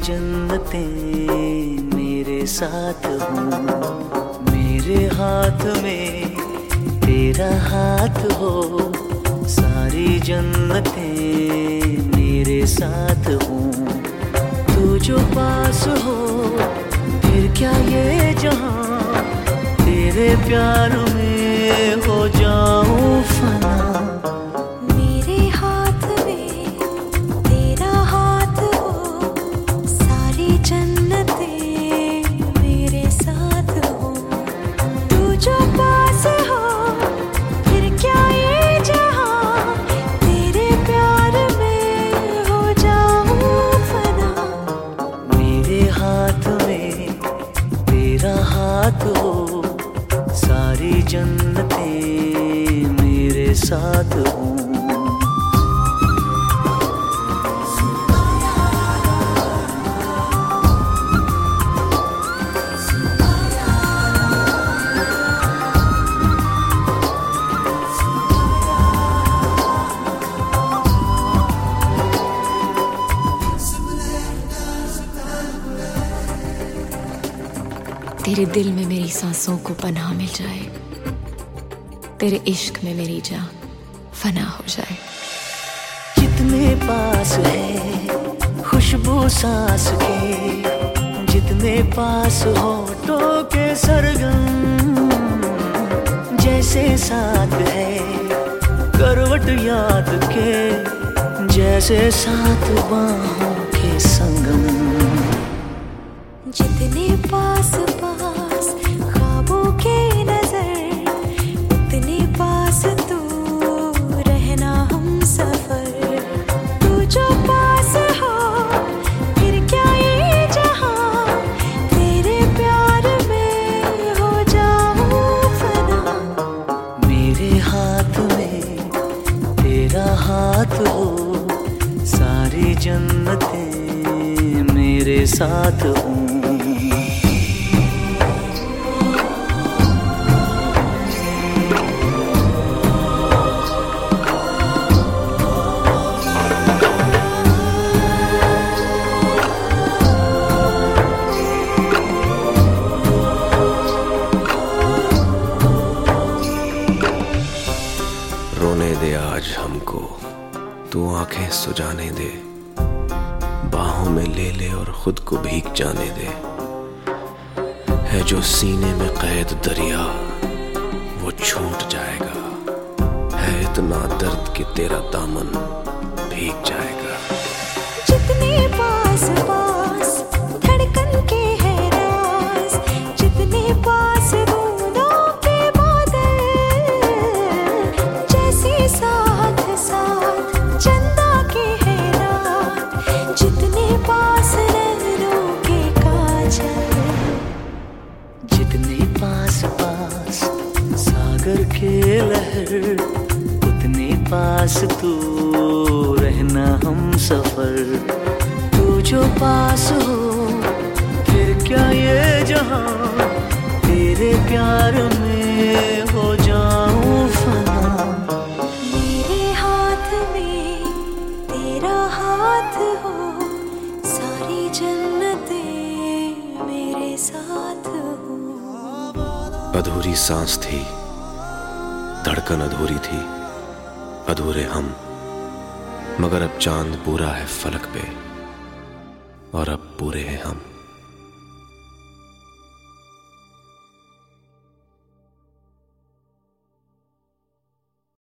जन्नतें मेरे साथ हों, मेरे हाथ में तेरा हाथ हो। सारी जन्नतें मेरे साथ हों, तू जो पास हो फिर क्या ये जहां, तेरे प्यार में हो जाऊं फना। सारी जन्नतें मेरे साथ हों। तेरे दिल में मेरी सांसों को पनाह मिल जाए, तेरे इश्क में मेरी जान फना हो जाए। जितने पास है खुशबू सांस के, जितने पास होठों के सरगम, जैसे साथ है करवट याद के, जैसे साथ बाहों के संगम। जितने पास पास ख्वाबों के नजर, उतने पास तू रहना हम सफर। तू जो पास हो फिर क्या ये जहां, तेरे प्यार में हो जाऊं फना। मेरे हाथ में तेरा हाथ हो, सारी जन्नतें मेरे साथ हों। रोने दे आज हमको, तू आंखें सुजाने दे, बाहों में ले ले और खुद को भीग जाने दे। है जो सीने में कैद दरिया वो छूट जाएगा, है इतना दर्द कि तेरा दामन भीग जाएगा। जितने पास पास धड़कन के है राज, जितने पास बूंदों के बादल, जैसे साथ साथ चंदा के है रात, जितने पास नैनों के काजल। जितने पास पास सागर के लहर, उतने पास तू रहना हम सफर। तू जो पास हो फिर क्या ये जहां, तेरे प्यार में हो जाऊं फना। मेरे हाथ में तेरा हाथ हो, सारी जन्नतें मेरे साथ हो। अधूरी सांस थी, धड़कन अधूरी थी, अधूरे हम, मगर अब चांद पूरा है फलक पे और अब पूरे हैं हम।